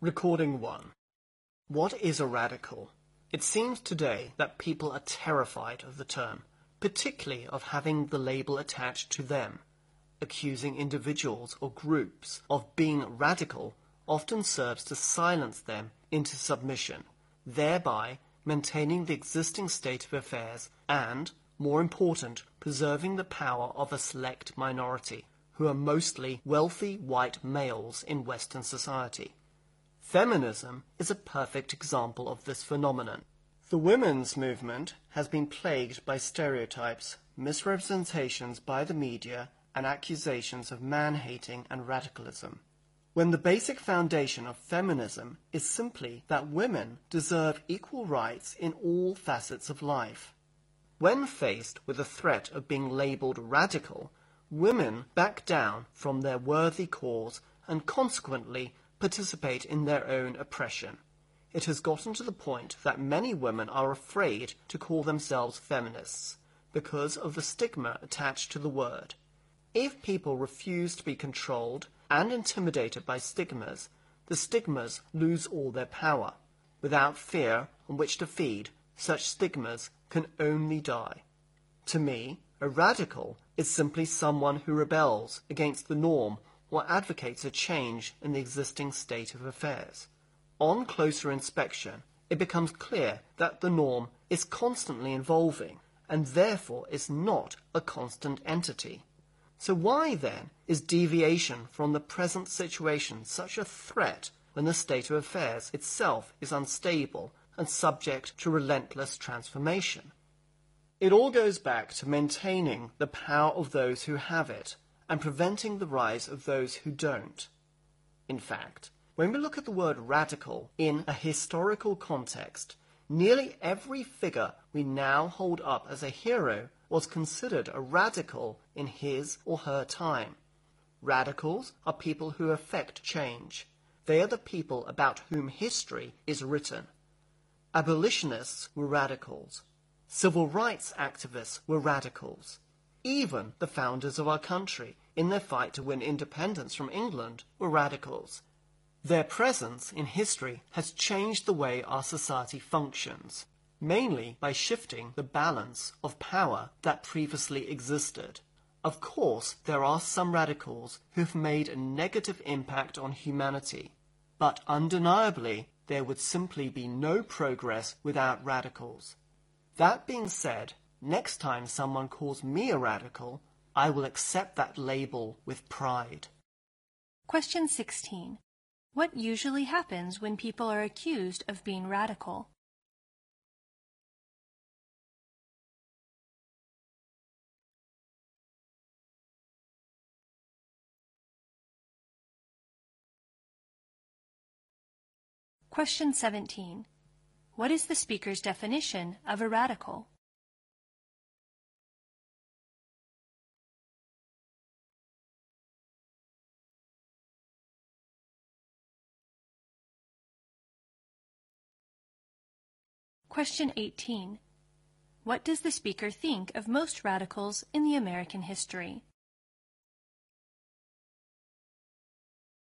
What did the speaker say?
Recording 1. What is a radical? It seems today that people are terrified of the term, particularly of having the label attached to them. Accusing individuals or groups of being radical often serves to silence them into submission, thereby maintaining the existing state of affairs and, more important, preserving the power of a select minority, who are mostly wealthy white males in Western society. Feminism is a perfect example of this phenomenon. The women's movement has been plagued by stereotypes, misrepresentations by the media, and accusations of man-hating and radicalism, when the basic foundation of feminism is simply that women deserve equal rights in all facets of life. When faced with the threat of being labeled radical, women back down from their worthy cause and consequently participate in their own oppression. It has gotten to the point that many women are afraid to call themselves feminists because of the stigma attached to the word. If people refuse to be controlled and intimidated by stigmas, the stigmas lose all their power. Without fear on which to feed, such stigmas can only die. To me, a radical is simply someone who rebels against the norm or advocates a change in the existing state of affairs. On closer inspection, it becomes clear that the norm is constantly evolving and therefore is not a constant entity. So why, then, is deviation from the present situation such a threat when the state of affairs itself is unstable and subject to relentless transformation? It all goes back to maintaining the power of those who have it and preventing the rise of those who don't. In fact, when we look at the word radical in a historical context, nearly every figure we now hold up as a hero was considered a radical in his or her time. Radicals are people who effect change. They are the people about whom history is written. Abolitionists were radicals. Civil rights activists were radicals. Even the founders of our country, in their fight to win independence from England, were radicals. Their presence in history has changed the way our society functions, mainly by shifting the balance of power that previously existed. Of course, there are some radicals who have made a negative impact on humanity, but undeniably, there would simply be no progress without radicals. That being said, next time someone calls me a radical, I will accept that label with pride. Question 16. What usually happens when people are accused of being radical? Question 17. What is the speaker's definition of a radical? Question 18. What does the speaker think of most radicals in the American history?